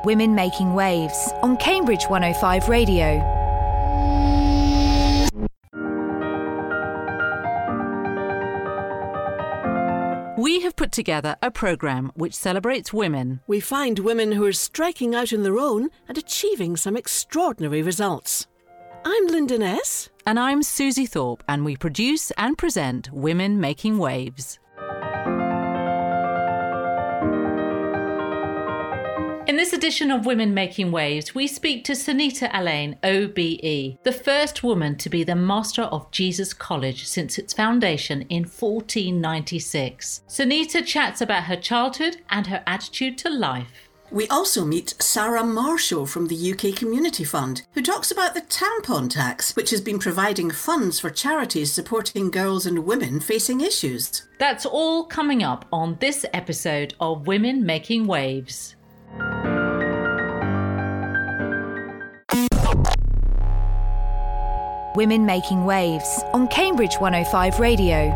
Women Making Waves on Cambridge 105 Radio. We have put together a programme which celebrates women. We find women who are striking out on their own and achieving some extraordinary results. I'm Linda Ness. And I'm Susie Thorpe, and we produce and present Women Making Waves. In this edition of Women Making Waves, we speak to Sunita Alain, OBE, the first woman to be the Master of Jesus College since its foundation in 1496. Sunita chats about her childhood and her attitude to life. We also meet Sarah Marshall from the UK Community Fund, who talks about the tampon tax, which has been providing funds for charities supporting girls and women facing issues. That's all coming up on this episode of Women Making Waves. Women Making Waves on Cambridge 105 Radio.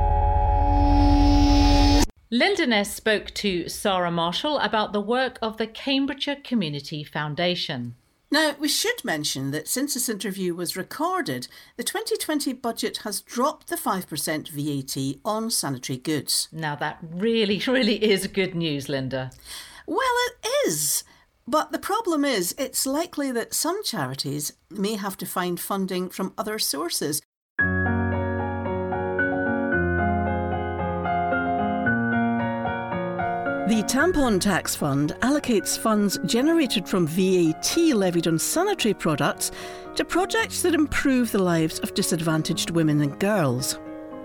Linda Ness spoke to Sarah Marshall about the work of the Cambridgeshire Community Foundation. Now, we should mention that since this interview was recorded, the 2020 budget has dropped the 5% VAT on sanitary goods. Now, that really is good news, Linda. Well, it is. But the problem is, it's likely that some charities may have to find funding from other sources. The Tampon Tax Fund allocates funds generated from VAT levied on sanitary products to projects that improve the lives of disadvantaged women and girls.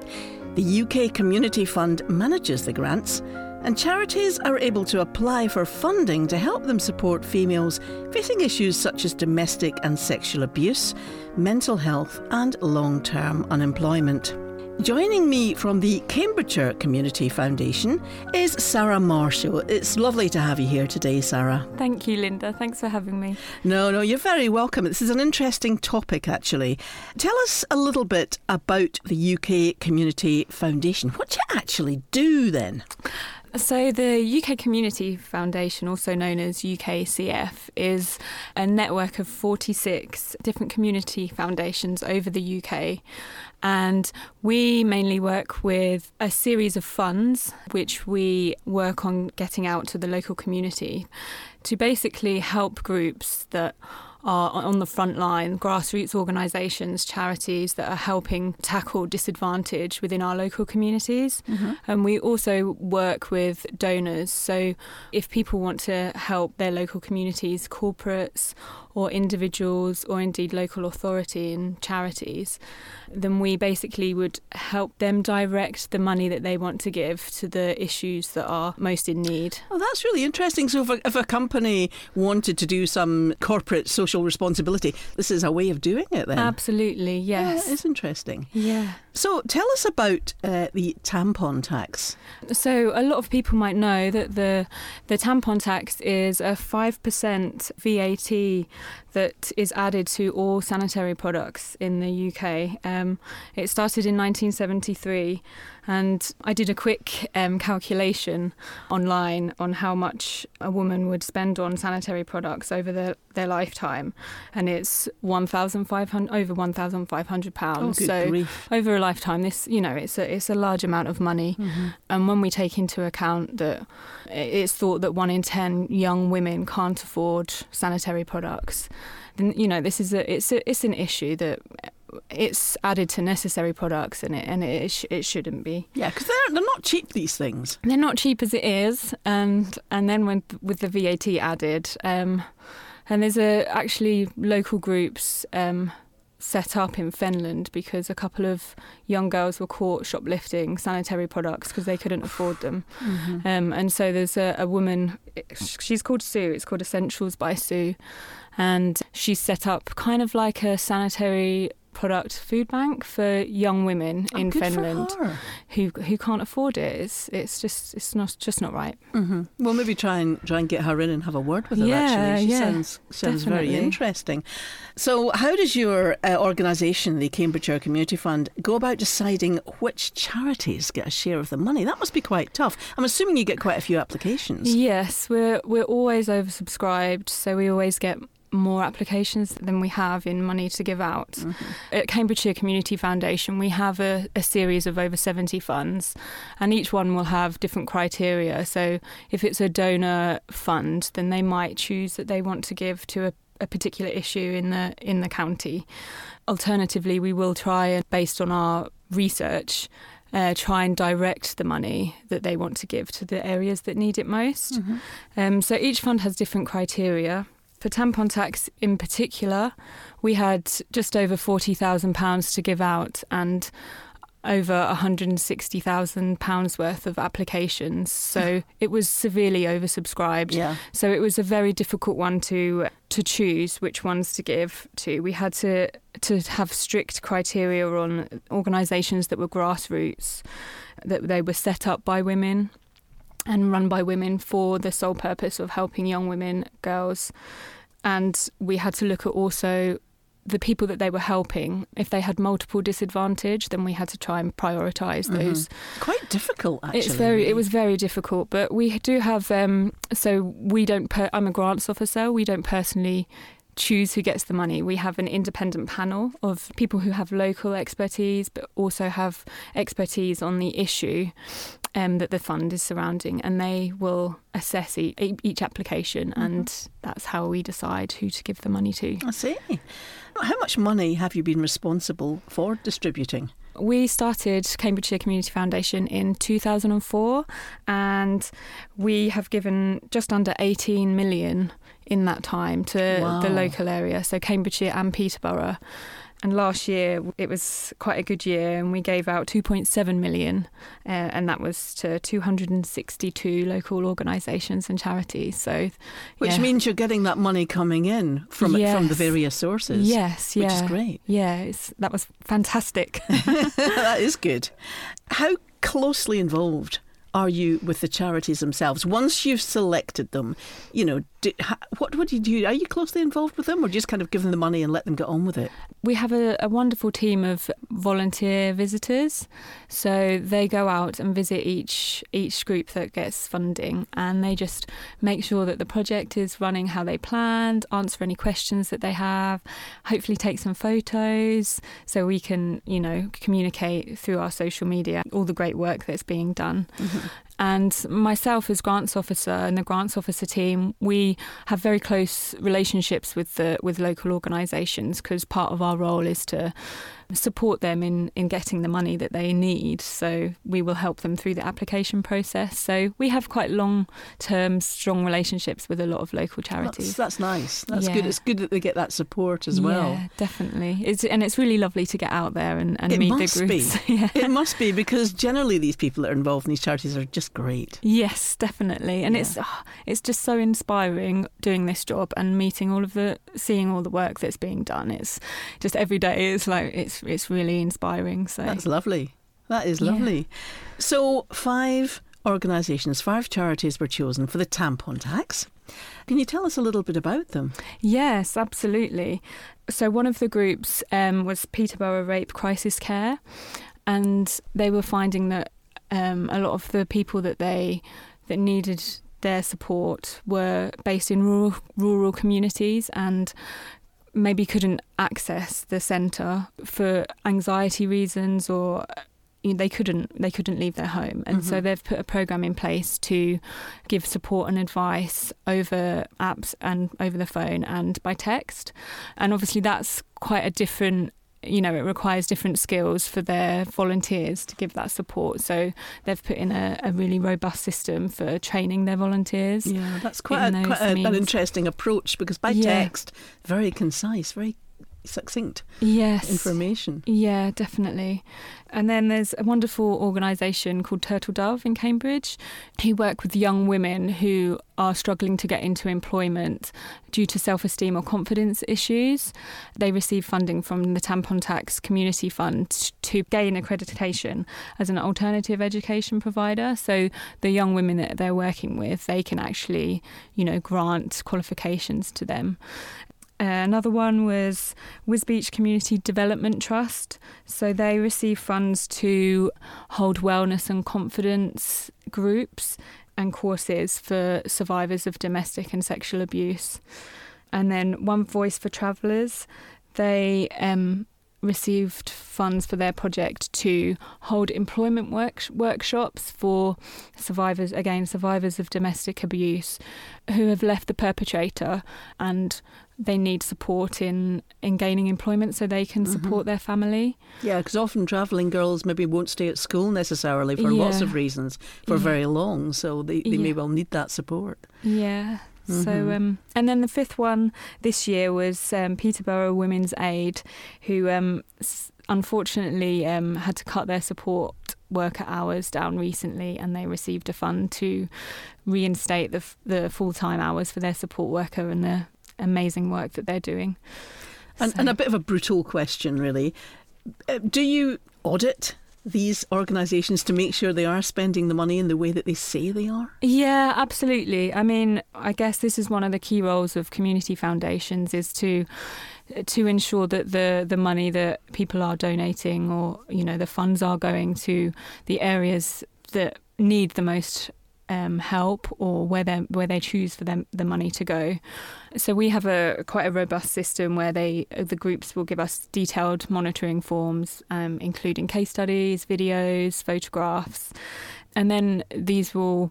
The UK Community Fund manages the grants, and charities are able to apply for funding to help them support females facing issues such as domestic and sexual abuse, mental health and long-term unemployment. Joining me from the Cambridgeshire Community Foundation is Sarah Marshall. It's lovely to have you here today, Sarah. Thank you, Linda. Thanks for having me. No, you're very welcome. This is an interesting topic, actually. Tell us a little bit about the UK Community Foundation. What do you actually do then? So the UK Community Foundation, also known as UKCF, is a network of 46 different community foundations over the UK. And we mainly work with a series of funds which we work on getting out to the local community to basically help groups that are on the front line, grassroots organisations, charities that are helping tackle disadvantage within our local communities. Mm-hmm. And we also work with donors. So if people want to help their local communities, corporates or individuals or indeed local authority and charities, then we basically would help them direct the money that they want to give to the issues that are most in need. Oh, that's really interesting. So if a company wanted to do some corporate social responsibility, this is a way of doing it then? Absolutely, yes. Yeah, it's interesting. Yeah. So tell us about the tampon tax. So a lot of people might know that the tampon tax is a 5% VAT that is added to all sanitary products in the UK. It started in 1973, and I did a quick calculation online on how much a woman would spend on sanitary products over their lifetime, and it's over £1,500. Oh, good so grief. Over a lifetime, this it's a large amount of money. Mm-hmm. And when we take into account that it's thought that 1 in 10 young women can't afford sanitary products, then this is it's an issue that it's added to necessary products, and it shouldn't be. Yeah, because they're not cheap, these things. They're not cheap as it is, and then with the VAT added, and there's actually local groups set up in Finland because a couple of young girls were caught shoplifting sanitary products because they couldn't afford them. Mm-hmm. And so there's a woman, she's called Sue, it's called Essentials by Sue, and she's set up kind of like a sanitary product food bank for young women in Finland who can't afford it. It's just not right. Mm-hmm. Well, maybe try and get her in and have a word with her. Actually, she sounds very interesting. So, how does your organisation, the Cambridgeshire Community Fund, go about deciding which charities get a share of the money? That must be quite tough. I'm assuming you get quite a few applications. Yes, we're always oversubscribed, so we always get more applications than we have in money to give out. Mm-hmm. At Cambridgeshire Community Foundation, we have a series of over 70 funds, and each one will have different criteria. So if it's a donor fund, then they might choose that they want to give to a particular issue in the county. Alternatively, we will try, based on our research, try and direct the money that they want to give to the areas that need it most. Mm-hmm. So each fund has different criteria. For tampon tax in particular, we had just over £40,000 to give out and over £160,000 worth of applications. So it was severely oversubscribed. Yeah. So it was a very difficult one to choose which ones to give to. We had to have strict criteria on organisations that were grassroots, that they were set up by women and run by women for the sole purpose of helping young women, girls. And we had to look at also the people that they were helping. If they had multiple disadvantage, then we had to try and prioritise those. Quite difficult, actually. It was very difficult, but we do have, so we don't, I'm a grants officer, we don't personally choose who gets the money. We have an independent panel of people who have local expertise but also have expertise on the issue that the fund is surrounding, and they will assess each application, and that's how we decide who to give the money to. I see. How much money have you been responsible for distributing? We started Cambridgeshire Community Foundation in 2004, and we have given just under 18 million in that time to the local area, so Cambridgeshire and Peterborough. And last year it was quite a good year, and we gave out 2.7 million, and that was to 262 local organisations and charities. So, which means you're getting that money coming in from the various sources. Yes, which is great. Yeah, that was fantastic. That is good. How closely involved are you with the charities themselves? Once you've selected them, what would you do? Are you closely involved with them, or just kind of give them the money and let them get on with it? We have a wonderful team of volunteer visitors. So they go out and visit each group that gets funding, and they just make sure that the project is running how they planned, answer any questions that they have, hopefully take some photos so we can, communicate through our social media all the great work that's being done. Mm-hmm. And myself as grants officer and the grants officer team, we have very close relationships with local organisations, because part of our role is to support them in getting the money that they need. So we will help them through the application process. So we have quite long-term, strong relationships with a lot of local charities. That's nice. That's good. It's good that they get that support as well. Yeah, definitely. It's really lovely to get out there and meet the groups. It must be, because generally these people that are involved in these charities are just great. Yes, definitely. And it's just so inspiring doing this job and seeing all the work that's being done. It's just every day is like it's really inspiring. So that's lovely. That is lovely. So 5 organisations, 5 charities were chosen for the tampon tax. Can you tell us a little bit about them? Yes, absolutely. So one of the groups was Peterborough Rape Crisis Care, and they were finding that a lot of the people that needed their support were based in rural communities and maybe couldn't access the centre for anxiety reasons, or they couldn't leave their home. And so they've put a programme in place to give support and advice over apps and over the phone and by text. And obviously that's quite a different, it requires different skills for their volunteers to give that support. So they've put in a really robust system for training their volunteers. Yeah, that's quite an interesting approach, because by text, very concise, very succinct yes. information. Yeah, definitely. And then there's a wonderful organisation called Turtle Dove in Cambridge who work with young women who are struggling to get into employment due to self-esteem or confidence issues. They receive funding from the Tampon Tax Community Fund to gain accreditation as an alternative education provider. So the young women that they're working with, they can actually, grant qualifications to them. Another one was Wisbech Community Development Trust. So they receive funds to hold wellness and confidence groups and courses for survivors of domestic and sexual abuse. And then One Voice for Travellers, they received funds for their project to hold employment workshops for survivors of domestic abuse who have left the perpetrator and they need support in gaining employment so they can support their family. Yeah, because often travelling girls maybe won't stay at school necessarily for lots of reasons for very long, so they may well need that support. Yeah. So, and then the fifth one this year was Peterborough Women's Aid, who unfortunately had to cut their support worker hours down recently, and they received a fund to reinstate the full-time hours for their support worker and the amazing work that they're doing. And a bit of a brutal question, really. Do you audit these organisations to make sure they are spending the money in the way that they say they are? Yeah, absolutely. I mean, I guess this is one of the key roles of community foundations, is to ensure that the money that people are donating, or the funds, are going to the areas that need the most help, or where they choose for the money to go. So we have quite a robust system where the groups will give us detailed monitoring forms, including case studies, videos, photographs, and then these will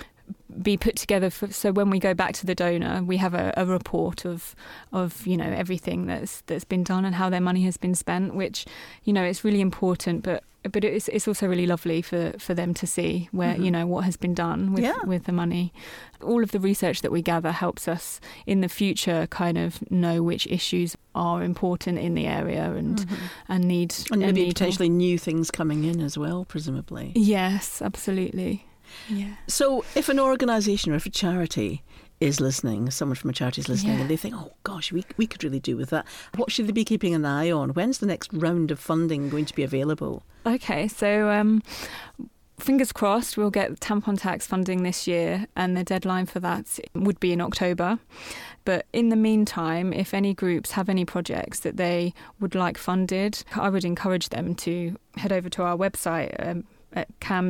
be put together so when we go back to the donor, we have a report of everything that's been done and how their money has been spent, which it's really important, but it's also really lovely for them to see where what has been done with the money. All of the research that we gather helps us in the future kind of know which issues are important in the area and need, and maybe potentially new things coming in as well, presumably. Yes, absolutely. Yeah. So if an organisation or if a charity is listening, someone from a charity is listening, and they think, oh gosh, we could really do with that, what should they be keeping an eye on? When's the next round of funding going to be available? Okay, so fingers crossed we'll get tampon tax funding this year, and the deadline for that would be in October. But in the meantime, if any groups have any projects that they would like funded, I would encourage them to head over to our website, at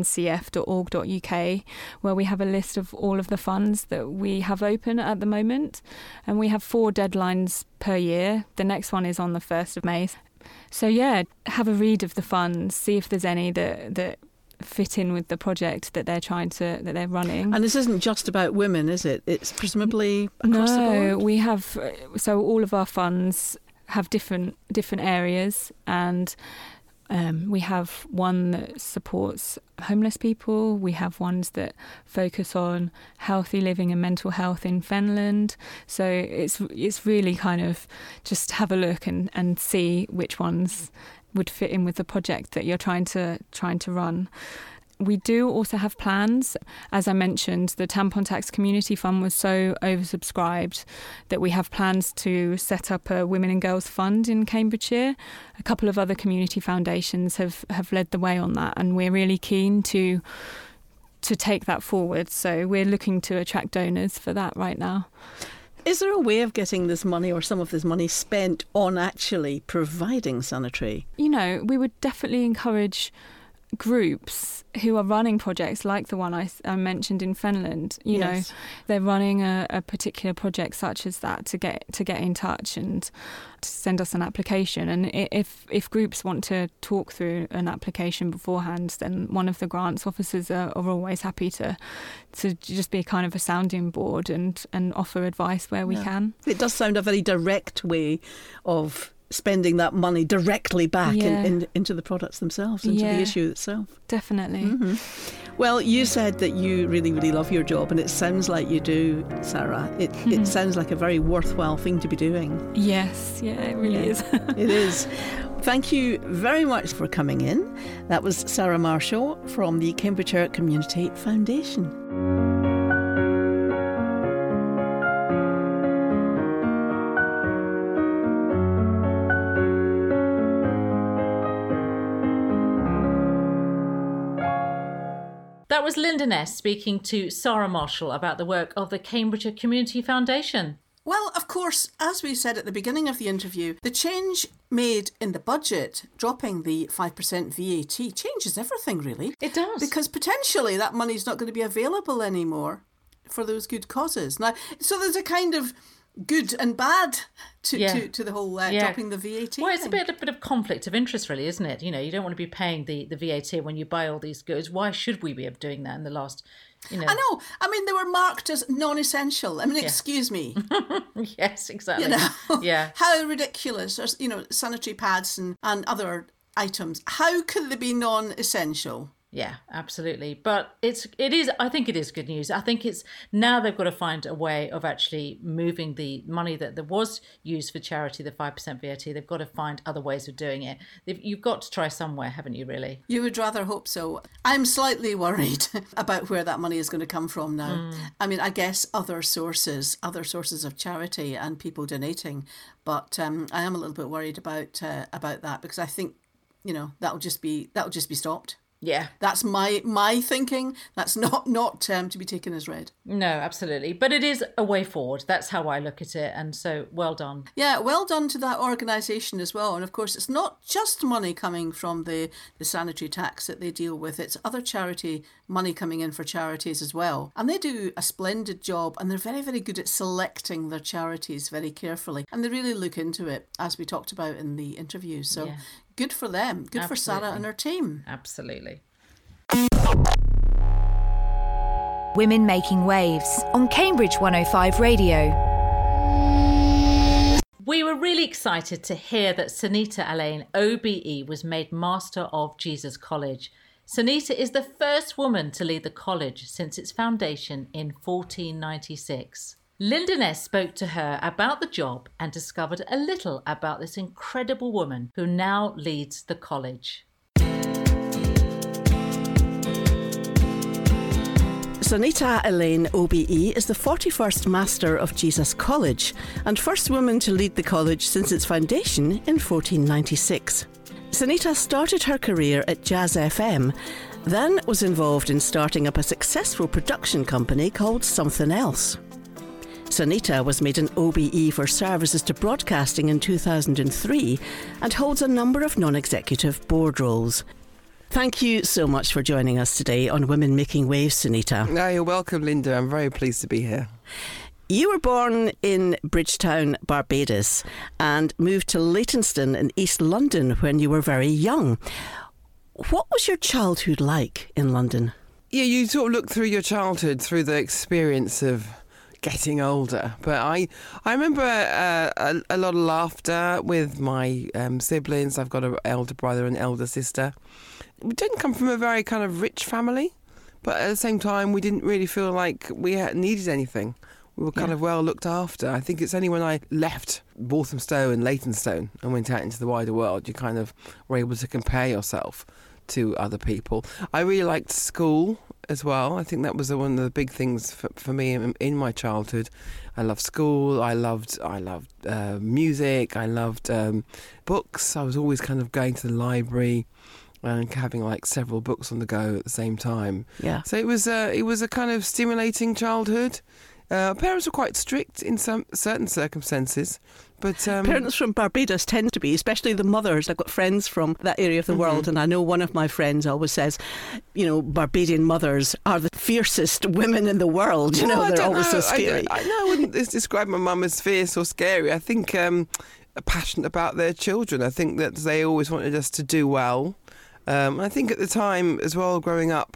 camcf.org.uk, where we have a list of all of the funds that we have open at the moment, and we have 4 deadlines per year. The next one is on the 1st of May. So have a read of the funds, see if there's any that fit in with the project that they're running. And this isn't just about women, is it? It's presumably across the board? No, we have, so all of our funds have different areas, and we have one that supports homeless people. We have ones that focus on healthy living and mental health in Fenland. So it's really kind of just have a look and see which ones would fit in with the project that you're trying to run. We do also have plans. As I mentioned, the Tampon Tax Community Fund was so oversubscribed that we have plans to set up a Women and Girls Fund in Cambridgeshire. A couple of other community foundations have led the way on that, and we're really keen to take that forward. So we're looking to attract donors for that right now. Is there a way of getting this money or some of this money spent on actually providing sanitary? We would definitely encourage groups who are running projects like the one I mentioned in Finland. They're running a particular project such as that to get in touch and to send us an application. And if groups want to talk through an application beforehand, then one of the grants officers are always happy to just be kind of a sounding board and offer advice where we can. It does sound a very direct way of spending that money directly back into the products themselves, into the issue itself. Definitely. Mm-hmm. Well, you said that you really, really love your job, and it sounds like you do, Sarah. It sounds like a very worthwhile thing to be doing. Yes, it really is. It is. Thank you very much for coming in. That was Sarah Marshall from the Cambridgeshire Community Foundation. That was Linda Ness speaking to Sarah Marshall about the work of the Cambridgeshire Community Foundation. Well, of course, as we said at the beginning of the interview, the change made in the budget, dropping the 5% VAT, changes everything, really. It does. Because potentially that money's not going to be available anymore for those good causes. Now, so there's a kind of good and bad to the whole dropping the VAT. Well, it's a bit of conflict of interest, really, isn't it? You know, you don't want to be paying the VAT when you buy all these goods. Why should we be doing that in the last, I know. I mean, they were marked as non-essential. I mean, excuse me. Yes, exactly. Yeah. How ridiculous. There's, sanitary pads and other items. How could they be non-essential? Yeah, absolutely. But I think it is good news. I think it's now they've got to find a way of actually moving the money that was used for charity, the 5% VAT. They've got to find other ways of doing it. You've got to try somewhere, haven't you, really? You would rather hope so. I'm slightly worried about where that money is going to come from now. I mean, I guess other sources of charity and people donating. But I am a little bit worried about that, because I think, that'll just be stopped. Yeah. That's my thinking. That's not to be taken as read. No, absolutely. But it is a way forward. That's how I look at it. And so well done. Yeah, well done to that organisation as well. And of course, it's not just money coming from the sanitary tax that they deal with. It's other charity money coming in for charities as well. And they do a splendid job, and they're very, very good at selecting their charities very carefully. And they really look into it, as we talked about in the interview. So good for them. Good for Sarah and her team. Absolutely. Women Making Waves on Cambridge 105 Radio. We were really excited to hear that Sunita Allain, OBE, was made Master of Jesus College. Sunita is the first woman to lead the college since its foundation in 1496. Linda Ness spoke to her about the job and discovered a little about this incredible woman who now leads the college. Sunita Allain, OBE, is the 41st Master of Jesus College and first woman to lead the college since its foundation in 1496. Sunita started her career at Jazz FM, then was involved in starting up a successful production company called Something Else. Sunita was made an OBE for services to broadcasting in 2003 and holds a number of non-executive board roles. Thank you so much for joining us today on Women Making Waves, Sunita. No, you're welcome, Linda. I'm very pleased to be here. You were born in Bridgetown, Barbados, and moved to Leytonstone in East London when you were very young. What was your childhood like in London? Yeah, you sort of look through your childhood through the experience of getting older. But I remember a lot of laughter with my siblings. I've got an elder brother and elder sister. We didn't come from a very kind of rich family, but at the same time, we didn't really feel like we needed anything. We were kind of well looked after. I think it's only when I left Walthamstow and Leytonstone and went out into the wider world, you kind of were able to compare yourself to other people. I really liked school as well. I think that was one of the big things for me in my childhood. I loved school. I loved music. I loved books. I was always kind of going to the library and having like several books on the go at the same time. Yeah. So it was a kind of stimulating childhood. Parents were quite strict in some certain circumstances, but parents from Barbados tend to be, especially the mothers. I've got friends from that area of the world, and I know one of my friends always says, Barbadian mothers are the fiercest women in the world. They're always so scary. I wouldn't describe my mum as fierce or scary. I think passionate about their children. I think that they always wanted us to do well. I think at the time as well, growing up,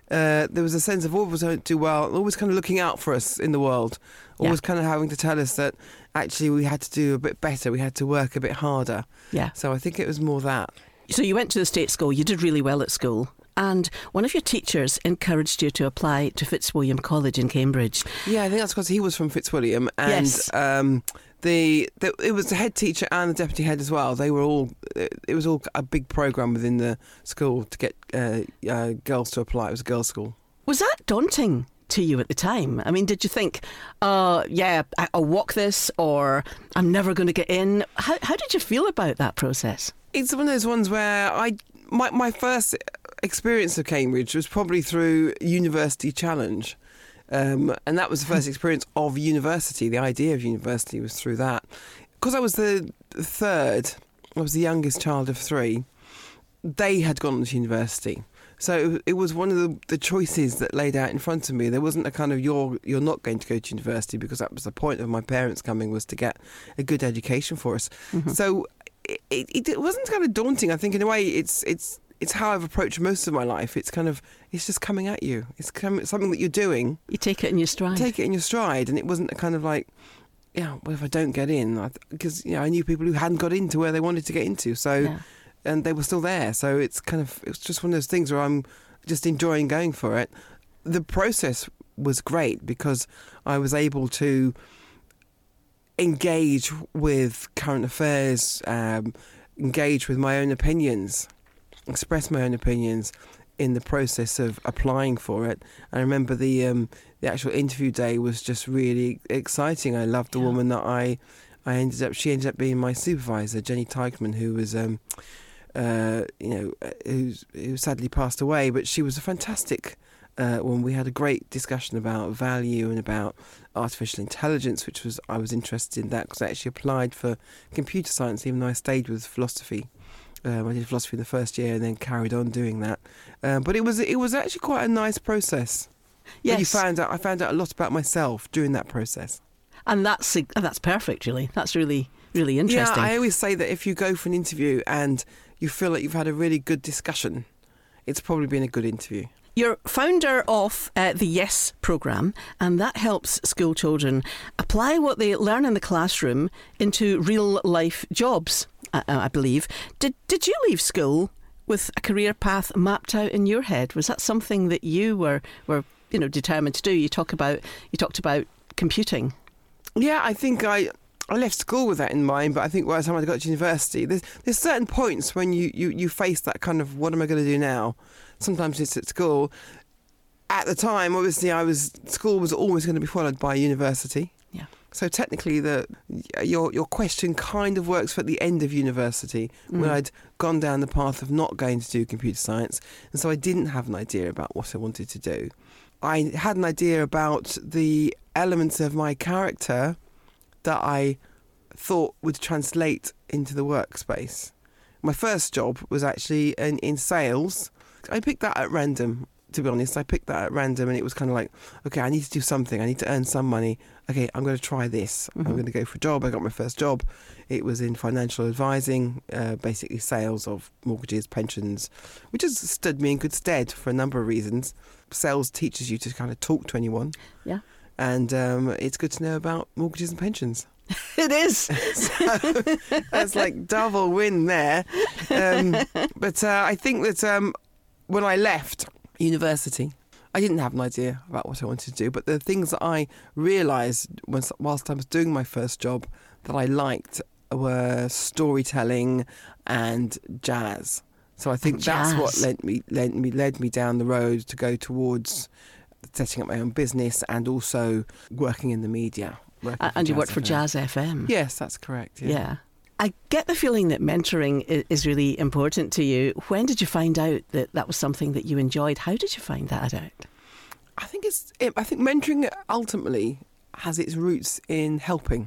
there was a sense of always don't do well, always kind of looking out for us in the world, always kind of having to tell us that actually we had to do a bit better, we had to work a bit harder. Yeah. So I think it was more that. So you went to the state school, you did really well at school, and one of your teachers encouraged you to apply to Fitzwilliam College in Cambridge. Yeah, I think that's because he was from Fitzwilliam, and Yes. it was the head teacher and the deputy head as well. They were all. It was all a big programme within the school to get girls to apply. It was a girls' school. Was that daunting to you at the time? I mean, did you think, I'll walk this, or I'm never going to get in? How did you feel about that process? It's one of those ones where my first experience of Cambridge was probably through University Challenge. And that was the first experience of university. The idea of university was through that. Because I was the third, I was the youngest child of three, they had gone to university. So it was one of the choices that laid out in front of me. There wasn't a kind of you're not going to go to university, because that was the point of my parents coming, was to get a good education for us. Mm-hmm. So it wasn't kind of daunting. I think in a way it's how I've approached most of my life. It's just coming at you. It's something that you're doing. You take it in your stride. And it wasn't a kind of like, well, if I don't get in, because I knew people who hadn't got into where they wanted to get into. So, and they were still there. So it was just one of those things where I'm just enjoying going for it. The process was great because I was able to engage with current affairs, engage with my own opinions, express my own opinions in the process of applying for it. I remember the actual interview day was just really exciting. I loved the woman that she ended up being my supervisor, Jenny Teichman, who was who sadly passed away, but she was a fantastic woman. We had a great discussion about value and about artificial intelligence, I was interested in that because I actually applied for computer science, even though I stayed with philosophy. I did philosophy in the first year and then carried on doing that. But it was actually quite a nice process. Yes. I found out a lot about myself during that process. And that's perfect, really. That's really, really interesting. Yeah, I always say that if you go for an interview and you feel like you've had a really good discussion, it's probably been a good interview. You're founder of the YES programme, and that helps school children apply what they learn in the classroom into real-life jobs, I believe. Did you leave school with a career path mapped out in your head? Was that something that you were determined to do? You talked about computing. Yeah, I think I left school with that in mind, but I think by the time I got to university, there's certain points when you face that kind of, what am I going to do now? Sometimes it's at school. At the time, obviously, school was always going to be followed by university. Yeah. So technically, your question kind of works for at the end of university, when I'd gone down the path of not going to do computer science, and so I didn't have an idea about what I wanted to do. I had an idea about the elements of my character that I thought would translate into the workspace. My first job was actually in sales. I picked that at random, to be honest. I picked that at random, and it was kind of like, okay, I need to do something. I need to earn some money. Okay, I'm going to try this. I'm going to go for a job. I got my first job. It was in financial advising, basically sales of mortgages, pensions, which has stood me in good stead for a number of reasons. Sales teaches you to kind of talk to anyone. Yeah. And it's good to know about mortgages and pensions. It is. So that's like double win there. But I think that when I left university, I didn't have an idea about what I wanted to do. But the things that I realised whilst I was doing my first job that I liked were storytelling and jazz. So I think that's what led me down the road to go towards setting up my own business and also working in the media. And you worked for Jazz FM. Yes, that's correct. Yeah. I get the feeling that mentoring is really important to you. When did you find out that was something that you enjoyed? How did you find that out? I think mentoring ultimately has its roots in helping.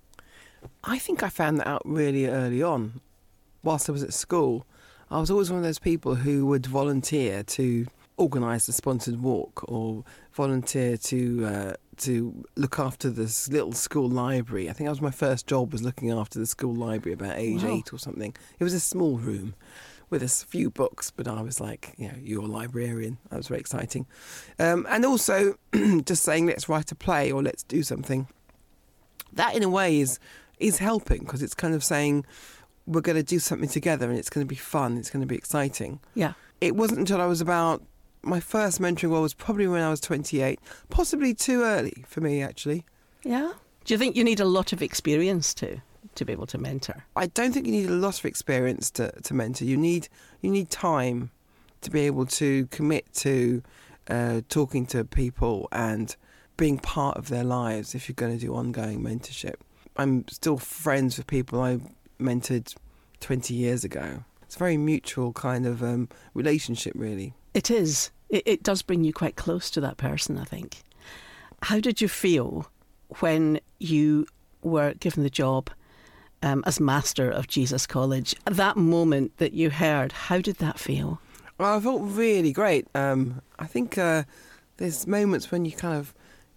I think I found that out really early on. Whilst I was at school, I was always one of those people who would volunteer to organise a sponsored walk or volunteer to look after this little school library. I think that was my first job, was looking after the school library about age 8 or something. It was a small room with a few books, but I was like, you're a librarian. That was very exciting. And also just saying, let's write a play or let's do something. That in a way is helping, because it's kind of saying we're going to do something together and it's going to be fun. It's going to be exciting. Yeah. It wasn't until I was my first mentoring role was probably when I was 28, possibly too early for me, actually. Yeah. Do you think you need a lot of experience to be able to mentor? I don't think you need a lot of experience to mentor. You need time to be able to commit to talking to people and being part of their lives if you're going to do ongoing mentorship. I'm still friends with people I mentored 20 years ago. It's a very mutual kind of relationship, really. It is. It does bring you quite close to that person, I think. How did you feel when you were given the job as master of Jesus College? That moment that you heard, how did that feel? Well, I felt really great. I think there's moments when you kind of,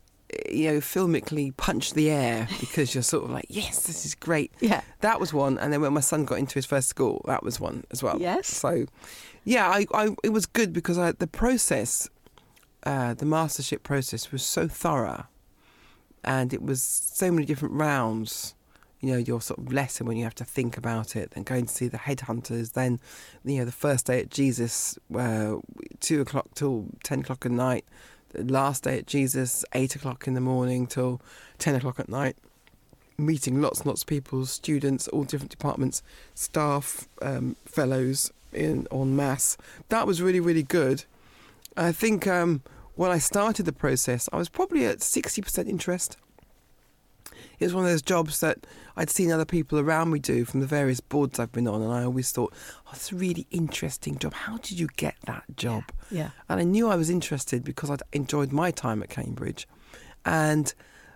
filmically punch the air because you're sort of like, yes, this is great. Yeah. That was one. And then when my son got into his first school, that was one as well. Yes. So, yeah, it was good because the process, the mastership process was so thorough. And it was so many different rounds, your sort of lesson when you have to think about it, then going to see the headhunters, then, the first day at Jesus, 2 o'clock till 10 o'clock at night, the last day at Jesus, 8 o'clock in the morning till 10 o'clock at night, meeting lots and lots of people, students, all different departments, staff, fellows en masse. That was really, really good. I think when I started the process, I was probably at 60% interest. It was one of those jobs that I'd seen other people around me do from the various boards I've been on, and I always thought, it's a really interesting job. How did you get that job? Yeah. And I knew I was interested because I'd enjoyed my time at Cambridge. And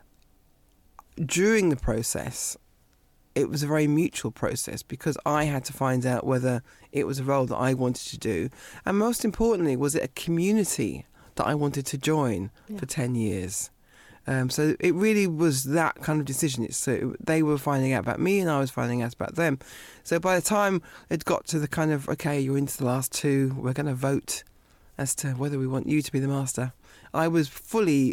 during the process, it was a very mutual process because I had to find out whether it was a role that I wanted to do. And most importantly, was it a community that I wanted to join for 10 years? So it really was that kind of decision. They were finding out about me and I was finding out about them. So by the time it got to the kind of, okay, you're into the last two, we're going to vote as to whether we want you to be the master, I was fully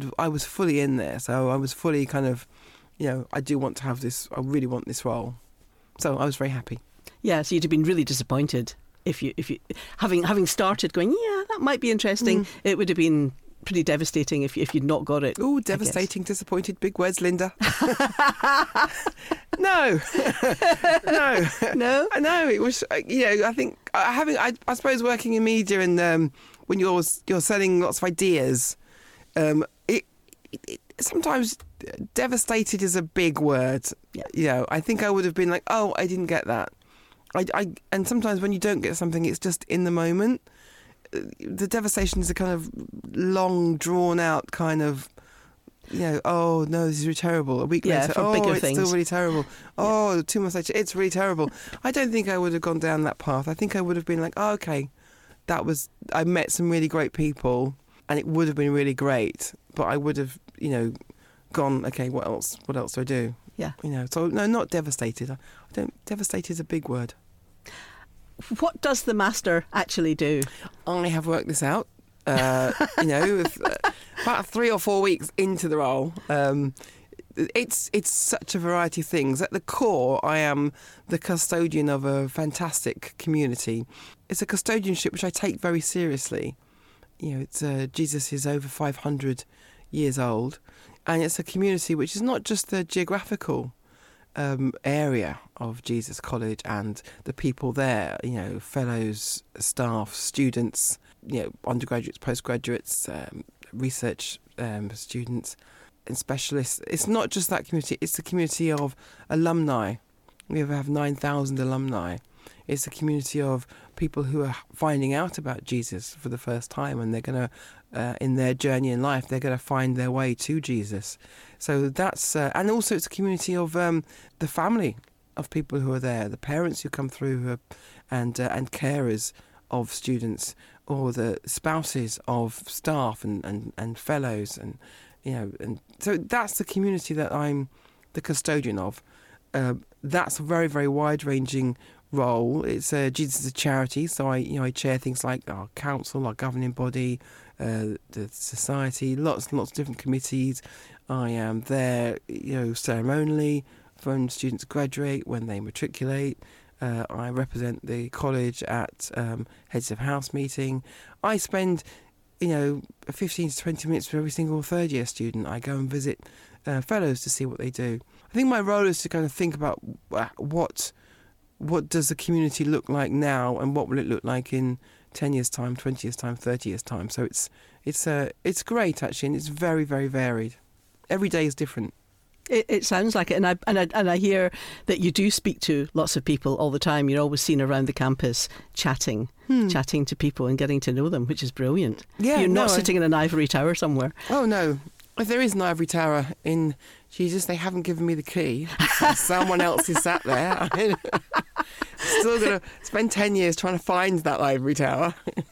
in there. So I was fully kind of, I do want to have this, I really want this role. So I was very happy. Yeah, so you'd have been really disappointed if you having started going, yeah, that might be interesting. It would have been pretty devastating if you'd not got it. Oh, devastating, disappointed, big words, Linda. No. It was, I think I suppose working in media and when you're selling lots of ideas, it sometimes devastated is a big word. Yeah. I think I would have been like, oh, I didn't get that. And sometimes when you don't get something, it's just in the moment. The devastation is a kind of long, drawn-out kind of, oh, no, this is really terrible. A week later, it's still really terrible. Oh, 2 months later, it's really terrible. I don't think I would have gone down that path. I think I would have been like, oh, okay, I met some really great people, and it would have been really great, but I would have, gone, okay, what else do I do? Yeah. So, no, not devastated. Devastated is a big word. What does the master actually do? I have worked this out, with, about 3 or 4 weeks into the role. It's such a variety of things. At the core, I am the custodian of a fantastic community. It's a custodianship which I take very seriously. Jesus is over 500 years old, and it's a community which is not just the geographical area of Jesus College and the people there, fellows, staff, students, undergraduates, postgraduates, research students and specialists. It's not just that community, it's the community of alumni. We have 9,000 alumni. It's a community of people who are finding out about Jesus for the first time, and they're going to, in their journey in life, they're going to find their way to Jesus. So that's, and also it's a community of the family of people who are there, the parents who come through, and carers of students, or the spouses of staff and fellows, and and so that's the community that I'm the custodian of. That's a very, very wide-ranging role. It's Jesus is a charity, so I chair things like our council, our governing body, the society, lots and lots of different committees. I am there, ceremonially when students graduate, when they matriculate. I represent the college at Heads of House meeting. I spend 15 to 20 minutes for every single third year student. I go and visit fellows to see what they do. I think my role is to kind of think about what does the community look like now, and what will it look like in 10 years' time, 20 years' time, 30 years' time. So it's great actually, and it's very, very varied. Every day is different. It sounds like it, and I hear that you do speak to lots of people all the time. You're always seen around the campus chatting to people and getting to know them, which is brilliant. Yeah, you're not sitting in an ivory tower somewhere. Oh no. If there is an ivory tower in Jesus, they haven't given me the key. Someone else is sat there. Still going to spend 10 years trying to find that ivory tower.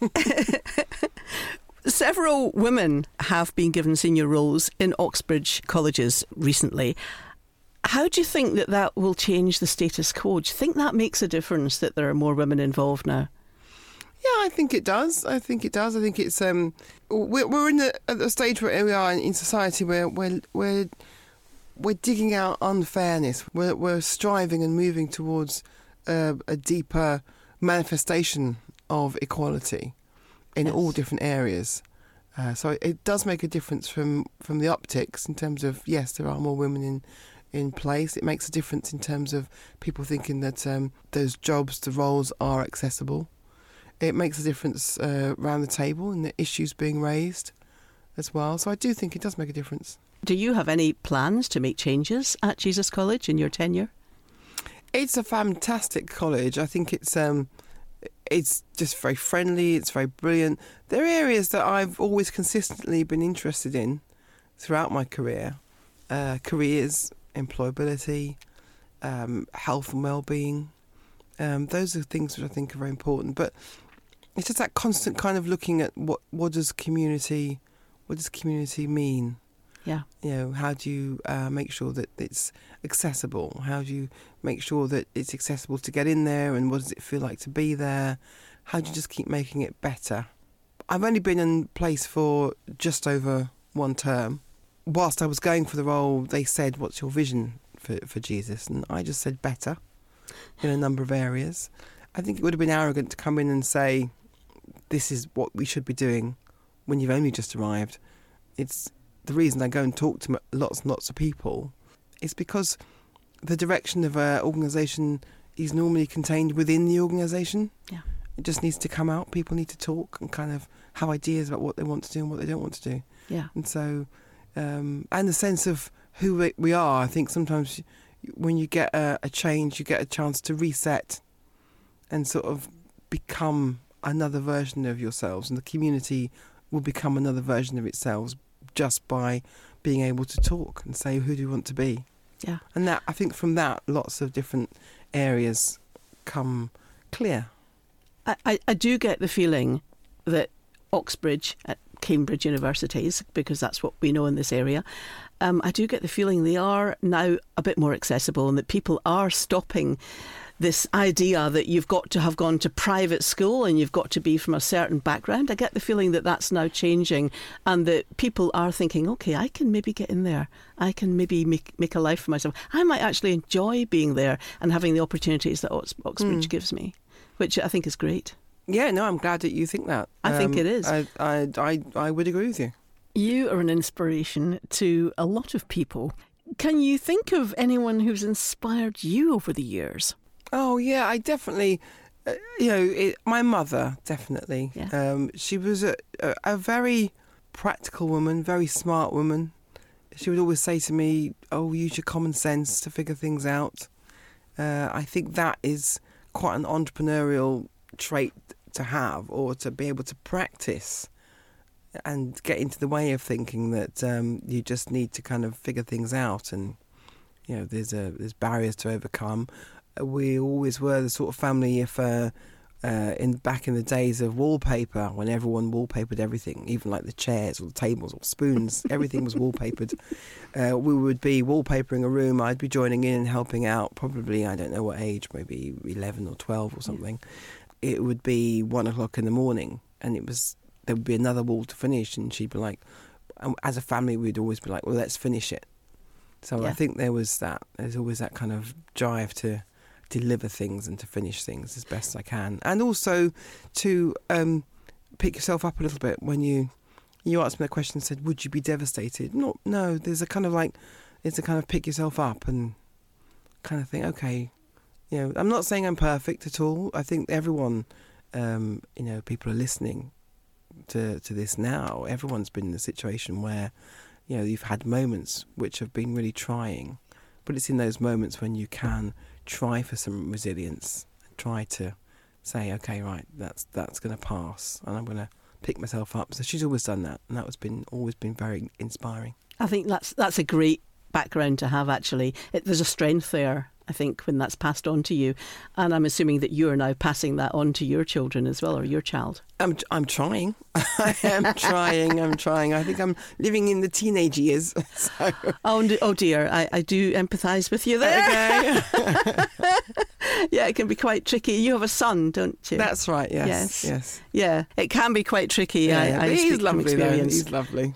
Several women have been given senior roles in Oxbridge colleges recently. How do you think that will change the status quo? Do you think that makes a difference, that there are more women involved now? Yeah, I think it does. I think it's we're in at the stage where we are in society where we're digging out unfairness. We're striving and moving towards a deeper manifestation of equality in all different areas. So it does make a difference from the optics in terms of, yes, there are more women in place. It makes a difference in terms of people thinking that those jobs, the roles are accessible. It makes a difference around the table and the issues being raised as well. So I do think it does make a difference. Do you have any plans to make changes at Jesus College in your tenure? It's a fantastic college. I think it's just very friendly. It's very brilliant. There are areas that I've always consistently been interested in throughout my career. Careers, employability, health and well-being. Those are things which I think are very important. But it's just that constant kind of looking at what does community mean? Yeah. How do you make sure that it's accessible? How do you make sure that it's accessible to get in there, and what does it feel like to be there? How do you just keep making it better? I've only been in place for just over one term. Whilst I was going for the role, they said, "What's your vision for Jesus?" And I just said better in a number of areas. I think it would have been arrogant to come in and say, "This is what we should be doing," when you've only just arrived. It's the reason I go and talk to lots and lots of people is because the direction of an organisation is normally contained within the organisation. Yeah. It just needs to come out. People need to talk and kind of have ideas about what they want to do and what they don't want to do. Yeah. And so, and the sense of who we are, I think sometimes when you get a change, you get a chance to reset and sort of become another version of yourselves, and the community will become another version of itself just by being able to talk and say, who do you want to be? Yeah. And that, I think from that, lots of different areas come clear. I do get the feeling that Oxbridge at Cambridge universities, because that's what we know in this area, I do get the feeling they are now a bit more accessible, and that people are stopping this idea that you've got to have gone to private school and you've got to be from a certain background. I get the feeling that that's now changing, and that people are thinking, OK, I can maybe get in there. I can maybe make a life for myself. I might actually enjoy being there and having the opportunities that Oxbridge gives me, which I think is great. Yeah, no, I'm glad that you think that. I think it is. I would agree with you. You are an inspiration to a lot of people. Can you think of anyone who's inspired you over the years? Oh, yeah, I definitely, my mother, definitely. Yeah. She was a very practical woman, very smart woman. She would always say to me, use your common sense to figure things out. I think that is quite an entrepreneurial trait to have, or to be able to practice and get into the way of thinking that you just need to kind of figure things out, and there's barriers to overcome. We always were the sort of family, if back in the days of wallpaper, when everyone wallpapered everything, even like the chairs or the tables or spoons, everything was wallpapered. We would be wallpapering a room. I'd be joining in and helping out. Probably, I don't know what age, maybe 11 or 12 or something. Yeah. It would be 1 o'clock in the morning, and there would be another wall to finish, and she'd be like, as a family, we'd always be like, well, let's finish it. So I think there's always that kind of drive to deliver things and to finish things as best I can, and also to pick yourself up a little bit when you asked me that question and said, would you be devastated? No, there's a kind of pick yourself up and kind of think, okay, I'm not saying I'm perfect at all. I think everyone, people are listening to this now. Everyone's been in a situation where you've had moments which have been really trying, but it's in those moments when you can try for some resilience, try to say, okay, right, that's going to pass, and I'm going to pick myself up. So she's always done that, and that has always been very inspiring. I think that's a great background to have, actually. There's a strength there, I think, when that's passed on to you, and I'm assuming that you're now passing that on to your children as well, or your child. I'm trying. I am trying. I think I'm living in the teenage years. So. Oh dear, I do empathise with you there. Okay. Yeah, it can be quite tricky. You have a son, don't you? That's right, yes. Yeah, it can be quite tricky. Yeah, I he's speak from lovely, experience. He's lovely.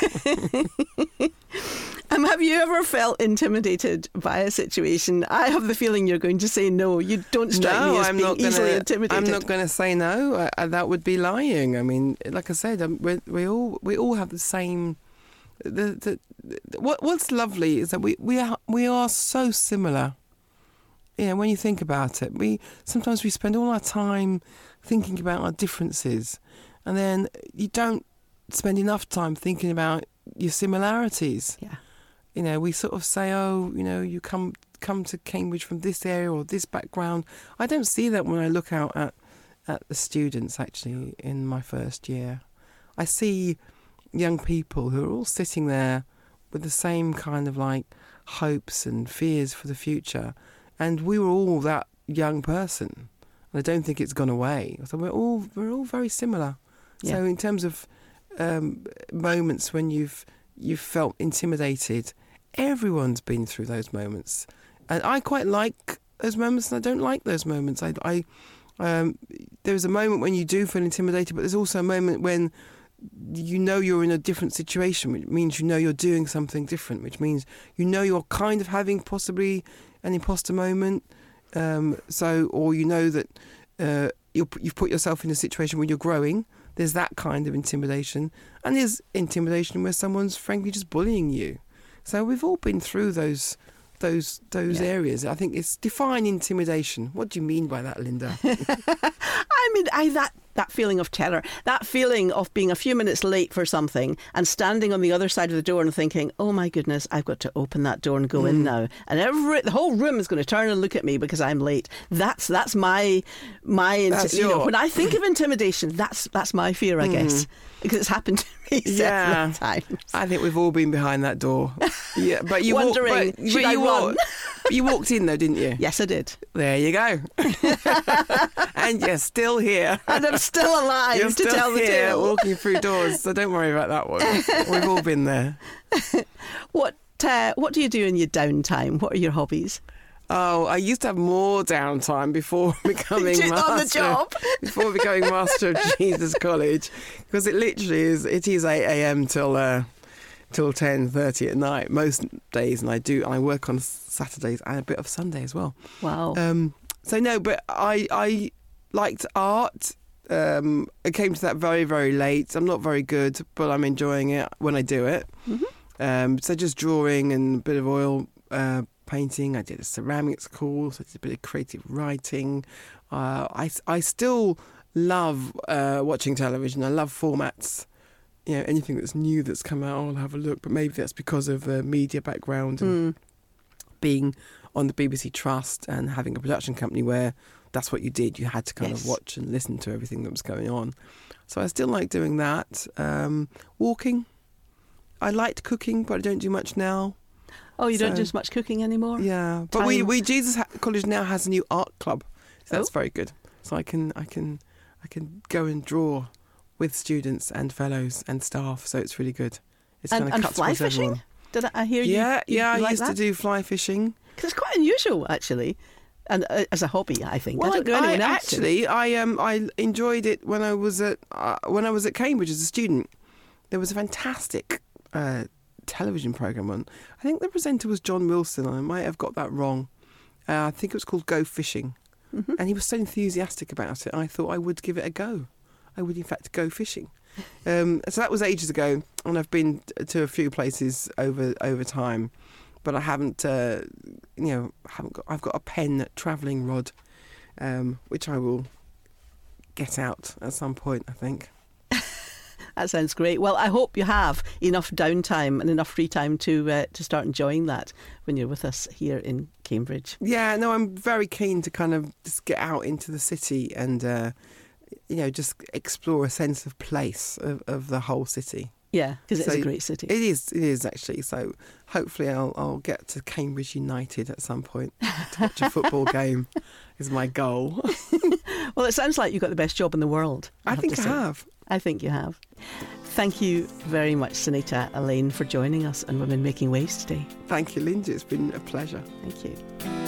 Have you ever felt intimidated by a situation? I have the feeling you're going to say no. You don't strike me as being easily intimidated. I'm not going to say no. That would be lying. I mean, like I said, we all have the same. What's lovely is that we are so similar. When you think about it, sometimes we spend all our time thinking about our differences, and then you don't spend enough time thinking about your similarities. Yeah. We sort of say, you come to Cambridge from this area or this background. I don't see that when I look out at the students, actually, in my first year. I see young people who are all sitting there with the same kind of like hopes and fears for the future. And we were all that young person. And I don't think it's gone away. So we're all very similar. Yeah. So in terms of moments when you've felt intimidated, everyone's been through those moments, and I quite like those moments, and I don't like those moments. There's a moment when you do feel intimidated, but there's also a moment when you're in a different situation, which means you're doing something different, which means you're kind of having possibly an imposter moment. Or that you've put yourself in a situation where you're growing. There's that kind of intimidation, and there's intimidation where someone's frankly just bullying you. So we've all been through those areas. I think it's define intimidation. What do you mean by that, Linda? I mean, that feeling of terror, that feeling of being a few minutes late for something and standing on the other side of the door and thinking, oh my goodness, I've got to open that door and go in now, and the whole room is going to turn and look at me because I'm late. That's my when I think of intimidation, that's my fear, I guess, because it's happened to me several times. I think we've all been behind that door. Yeah, but you wondering, should I run? You walked in though, didn't you? Yes, I did. There you go. And you're still here. And I'm still alive you're to tell the tale. Walking through doors, so don't worry about that one. We've all been there. What do you do in your downtime? What are your hobbies? Oh, I used to have more downtime before becoming master. On the job. Before becoming master of Jesus College, because it literally is 8 a.m. till 10:30 at night most days, and I work on Saturdays and a bit of Sunday as well. Wow. But I liked art. I came to that very, very late. I'm not very good, but I'm enjoying it when I do it. Mm-hmm. So just drawing and a bit of oil painting. I did a ceramics course. I did a bit of creative writing. I still love watching television. I love formats. Anything that's new that's come out, I'll have a look. But maybe that's because of the media background and being on the BBC Trust and having a production company where that's what you did. You had to kind of watch and listen to everything that was going on. So I still like doing that. Walking. I liked cooking, but I don't do much now. Oh, you don't do much cooking anymore? Yeah. But we Jesus College now has a new art club. So that's very good. so I can go and draw with students and fellows and staff. So it's really good. It's kind of and cuts fly across fishing? everyone. Did I hear you? Yeah, I like used to do fly fishing. Because it's quite unusual, actually, and as a hobby, I think. Well, I don't know anyone else. actually, I enjoyed it when I was at Cambridge as a student. There was a fantastic television programme on. I think the presenter was John Wilson. I might have got that wrong. I think it was called Go Fishing, and he was so enthusiastic about it. I thought I would give it a go. I would, in fact, go fishing. So that was ages ago, and I've been to a few places over time, but I haven't. I've got a Penn travelling rod, which I will get out at some point, I think. That sounds great. Well, I hope you have enough downtime and enough free time to start enjoying that when you're with us here in Cambridge. Yeah, no, I'm very keen to kind of just get out into the city and just explore a sense of place of the whole city. Yeah, because it's a great city. It is actually. So hopefully I'll get to Cambridge United at some point to watch a football game is my goal. Well, it sounds like you've got the best job in the world. I think I have. I think you have. Thank you very much, Sunita Allain, for joining us on Women Making Waves today. Thank you, Lindsay. It's been a pleasure. Thank you.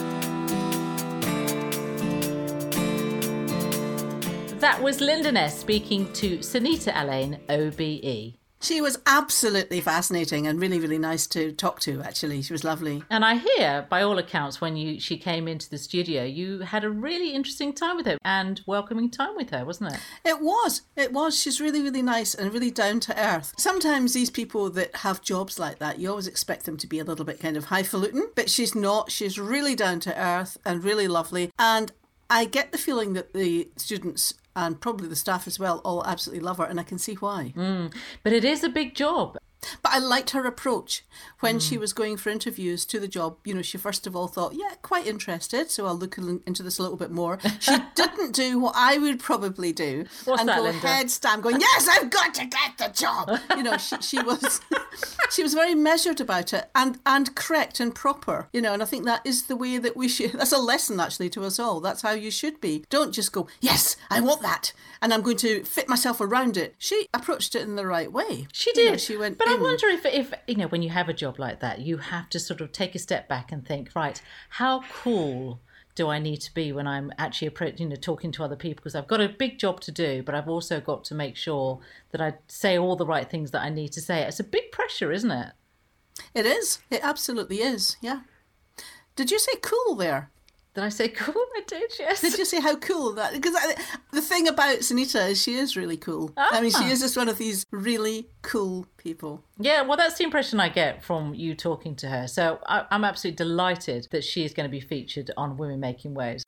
That was Linda Ness speaking to Sunita Allain, OBE. She was absolutely fascinating and really, really nice to talk to, actually. She was lovely. And I hear, by all accounts, when she came into the studio, you had a really interesting time with her and welcoming time with her, wasn't it? It was. She's really, really nice and really down to earth. Sometimes these people that have jobs like that, you always expect them to be a little bit kind of highfalutin, but she's not. She's really down to earth and really lovely. And I get the feeling that the students and probably the staff as well all absolutely love her, and I can see why. But it is a big job. But I liked her approach when she was going for interviews to the job. You know, she first of all thought, yeah, quite interested, so I'll look into this a little bit more. She didn't do what I would probably do. What's and that, go Linda? head stamp going, yes, I've got to get the job. You know, she was she was very measured about it and correct and proper. You know, and I think that is the way that we should. That's a lesson actually to us all. That's how you should be. Don't just go, yes, I want that, and I'm going to fit myself around it. She approached it in the right way. She did. You know, she went. But I wonder if when you have a job like that, you have to sort of take a step back and think, right, how cool do I need to be when I'm actually talking to other people? Because I've got a big job to do, but I've also got to make sure that I say all the right things that I need to say. It's a big pressure, isn't it? It is. It absolutely is. Yeah. Did you say cool there? Did I say cool? I did, yes. Did you say how cool that? Because the thing about Sunita is she is really cool. I mean, she is just one of these really cool people. Yeah, well, that's the impression I get from you talking to her. So I'm absolutely delighted that she is going to be featured on Women Making Waves.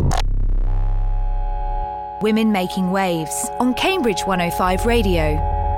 Women Making Waves on Cambridge 105 Radio.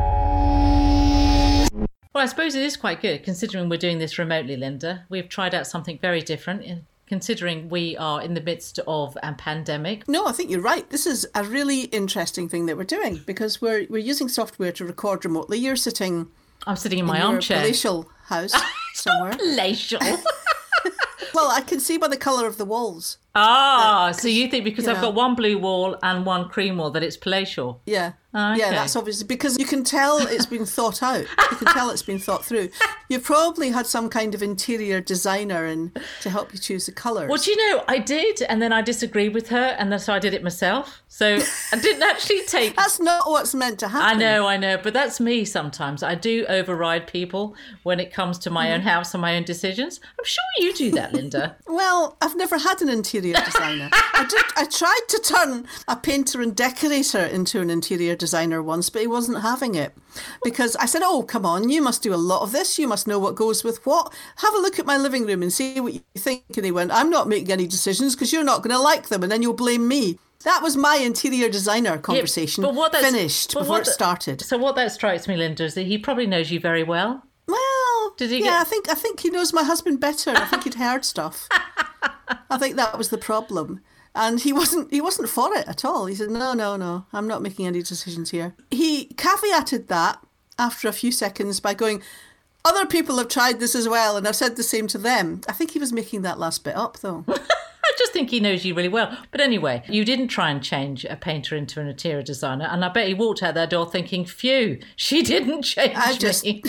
Well, I suppose it is quite good, considering we're doing this remotely, Linda. We've tried out something very different, considering we are in the midst of a pandemic. No, I think you're right. This is a really interesting thing that we're doing because we're using software to record remotely. You're sitting... I'm sitting in my your armchair. Palatial house somewhere. Palatial. Well, I can see by the colour of the walls. So you think because I've got one blue wall and one cream wall that it's palatial? Yeah. Okay. Yeah, that's obviously because you can tell it's been thought out. You can tell it's been thought through. You probably had some kind of interior designer to help you choose the colours. Well, do you know, I did, and then I disagreed with her, and then so I did it myself. So I didn't actually take... That's not what's meant to happen. I know, but that's me sometimes. I do override people when it comes to my own house and my own decisions. I'm sure you do that, Linda. Well, I've never had an interior designer. I tried to turn a painter and decorator into an interior designer once, but he wasn't having it because I said, oh, come on, you must do a lot of this. You must know what goes with what. Have a look at my living room and see what you think. And he went, I'm not making any decisions because you're not going to like them and then you'll blame me. That was my interior designer conversation finished before it started. So what that strikes me, Linda, is that he probably knows you very well. Well, I think he knows my husband better. I think he'd heard stuff. I think that was the problem. And he wasn't for it at all. He said, no, I'm not making any decisions here. He caveated that after a few seconds by going, other people have tried this as well, and I've said the same to them. I think he was making that last bit up, though. I just think he knows you really well. But anyway, you didn't try and change a painter into an interior designer. And I bet he walked out that door thinking, phew, she didn't change me.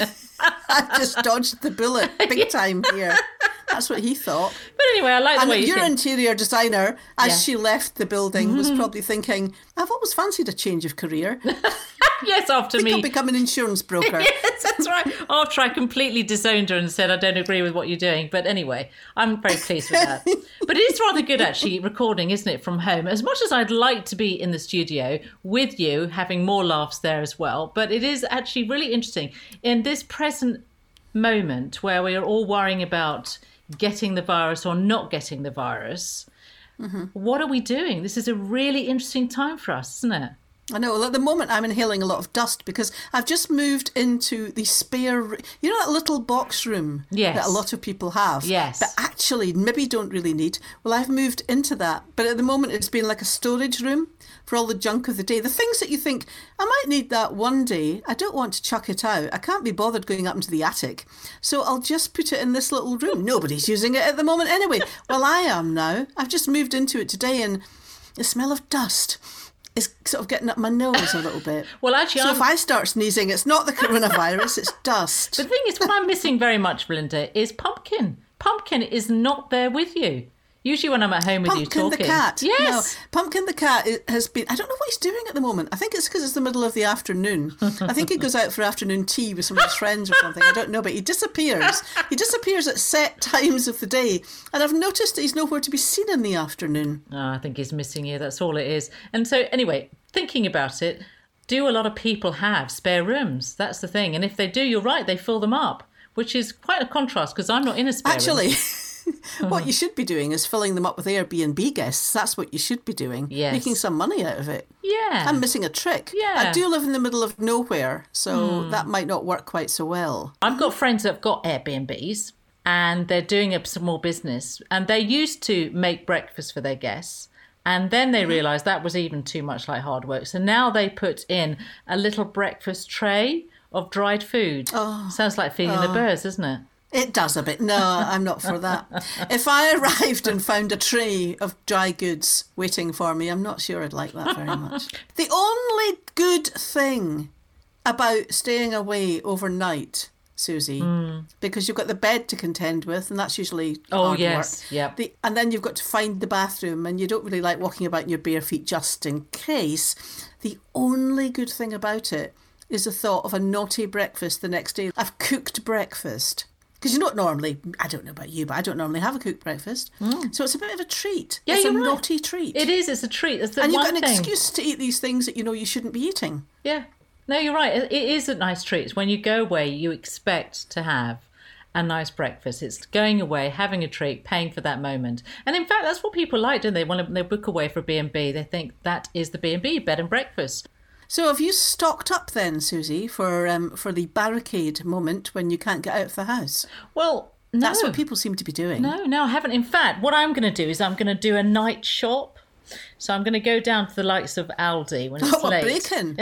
I just dodged the bullet big time here. That's what he thought. But anyway, I like the way your interior designer, as she left the building, was Mm-hmm. probably thinking, I've always fancied a change of career. Yes, after me. I'll become an insurance broker. Yes, that's right. After I completely disowned her and said, I don't agree with what you're doing. But anyway, I'm very pleased with that. But it is rather good, actually, recording, isn't it, from home? As much as I'd like to be in the studio with you, having more laughs there as well. But it is actually really interesting. In this present moment where we are all worrying about getting the virus or not getting the virus, what are we doing? This is a really interesting time for us, isn't it? I know. Well, at the moment, I'm inhaling a lot of dust because I've just moved into the spare, you know, that little box room that a lot of people have. Yes. But actually, maybe don't really need. Well, I've moved into that. But at the moment, it's been like a storage room for all the junk of the day. The things that you think, I might need that one day. I don't want to chuck it out. I can't be bothered going up into the attic. So I'll just put it in this little room. Nobody's using it at the moment anyway. Well, I am now. I've just moved into it today and the smell of dust is sort of getting up my nose a little bit. Well, actually, if I start sneezing, it's not the coronavirus, it's dust. The thing is, what I'm missing very much, Belinda, is Pumpkin. Pumpkin is not there with you. Usually when I'm at home with you talking. Pumpkin the cat. Yes. No, Pumpkin the cat has been, I don't know what he's doing at the moment. I think it's because it's the middle of the afternoon. I think he goes out for afternoon tea with some of his friends or something. I don't know, but he disappears. He disappears at set times of the day. And I've noticed that he's nowhere to be seen in the afternoon. Oh, I think he's missing you. That's all it is. And so anyway, thinking about it, do a lot of people have spare rooms? That's the thing. And if they do, you're right, they fill them up, which is quite a contrast because I'm not in a spare room. Actually, what you should be doing is filling them up with Airbnb guests. That's what you should be doing. Yes. Making some money out of it. Yeah. I'm missing a trick. Yeah. I do live in the middle of nowhere, so that might not work quite so well. I've got friends that have got Airbnbs and they're doing a small business and they used to make breakfast for their guests. And then they realised that was even too much like hard work. So now they put in a little breakfast tray of dried food. Oh. Sounds like feeding the birds, doesn't it? It does a bit. No, I'm not for that. If I arrived and found a tray of dry goods waiting for me, I'm not sure I'd like that very much. The only good thing about staying away overnight, Susie, because you've got the bed to contend with, and that's usually hard work. Yep. And then you've got to find the bathroom, and you don't really like walking about in your bare feet just in case. The only good thing about it is the thought of a naughty breakfast the next day. I've cooked breakfast. Because you don't normally, I don't know about you, but I don't normally have a cooked breakfast. So it's a bit of a treat. Yeah, it's a you're right. naughty treat. It is, it's a treat. That's the and one you've got an thing. excuse to eat these things that you know you shouldn't be eating. Yeah. No, you're right. It is a nice treat. When you go away, you expect to have a nice breakfast. It's going away, having a treat, paying for that moment. And in fact, that's what people like, don't they? When they book away for B&B, they think that is the B&B, bed and breakfast. So have you stocked up then, Susie, for the barricade moment when you can't get out of the house? Well, no. That's what people seem to be doing. No, I haven't. In fact, what I'm going to do is I'm going to do a night shop. So I'm going to go down to the likes of Aldi when it's late. Break-in.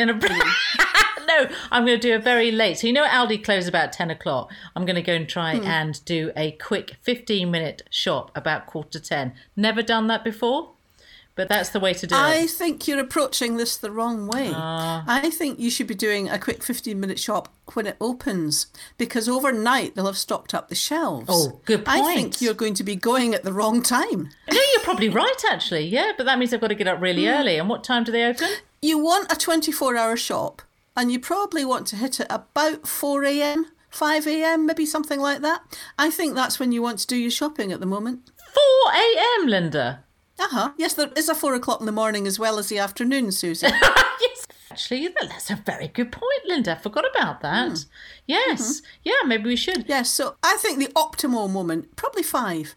No, I'm going to do a very late. So you know Aldi closes about 10 o'clock. I'm going to go and try and do a quick 15-minute shop about 9:45. Never done that before, but that's the way to do I it. think you're approaching this the wrong way. I think you should be doing a quick 15-minute shop when it opens, because overnight they'll have stocked up the shelves. Oh, good point. I think you're going to be going at the wrong time. No, you're probably right, actually. Yeah, but that means I've got to get up really early. And what time do they open? You want a 24-hour shop, and you probably want to hit it about 4 a.m, 5 a.m, maybe something like that. I think that's when you want to do your shopping at the moment. 4 a.m, Linda. Yes, there is a 4 o'clock in the morning as well as the afternoon, Susie. Yes. Actually, that's a very good point, Linda. I forgot about that. Yes. Yeah, maybe we should. Yes, so I think the optimal moment, probably 5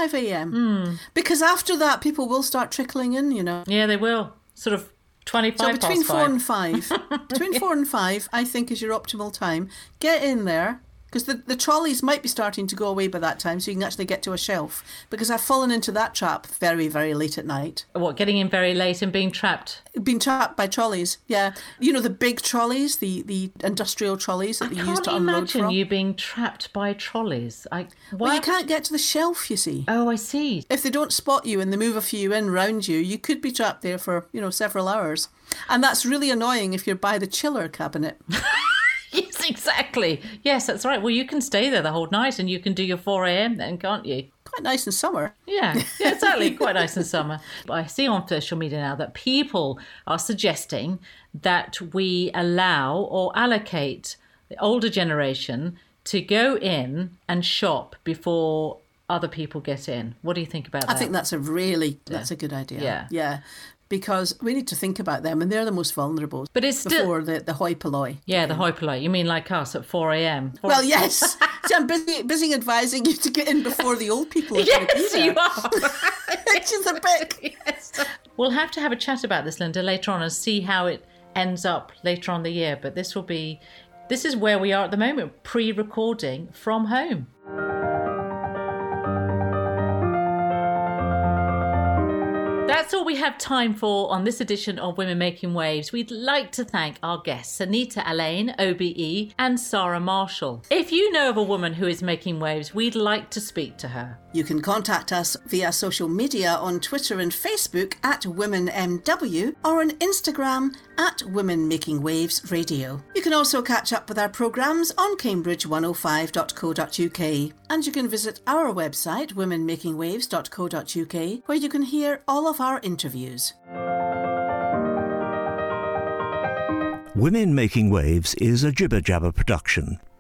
a.m. Because after that, people will start trickling in, you know. Yeah, they will. Sort of 25 So between past 4 5. and 5, between 4 and 5, I think is your optimal time. Get in there, Because the trolleys might be starting to go away by that time, so you can actually get to a shelf. Because I've fallen into that trap very, very late at night. What, getting in very late and being trapped? Being trapped by trolleys, yeah. You know, the big trolleys, the industrial trolleys that they use to unload imagine from. you being trapped by trolleys. Well, you can't get to the shelf, you see. Oh, I see. If they don't spot you and they move a few in round you, you could be trapped there for, several hours. And that's really annoying if you're by the chiller cabinet. Yes, exactly. Yes, that's right. Well, you can stay there the whole night and you can do your 4 a.m. then, can't you? Quite nice in summer. Yeah, exactly. Quite nice in summer. But I see on social media now that people are suggesting that we allow or allocate the older generation to go in and shop before other people get in. What do you think about that? I think that's a good idea. Yeah. Because we need to think about them, and they're the most vulnerable. But it's still before the hoi polloi. Yeah, the hoi polloi. You mean like us at 4 a.m? Well, yes. See, I'm busy advising you to get in before the old people. Yes, you are. Which is a bit. Yes. We'll have to have a chat about this, Linda, later on and see how it ends up later on the year. But this is where we are at the moment, pre-recording from home. That's all we have time for on this edition of Women Making Waves. We'd like to thank our guests, Sunita Allain, OBE, and Sarah Marshall. If you know of a woman who is making waves, we'd like to speak to her. You can contact us via social media on Twitter and Facebook at WomenMW or on Instagram at Women Making Waves Radio. You can also catch up with our programmes on cambridge105.co.uk, and you can visit our website womenmakingwaves.co.uk, where you can hear all of our interviews. Women Making Waves is a Jibber Jabber production.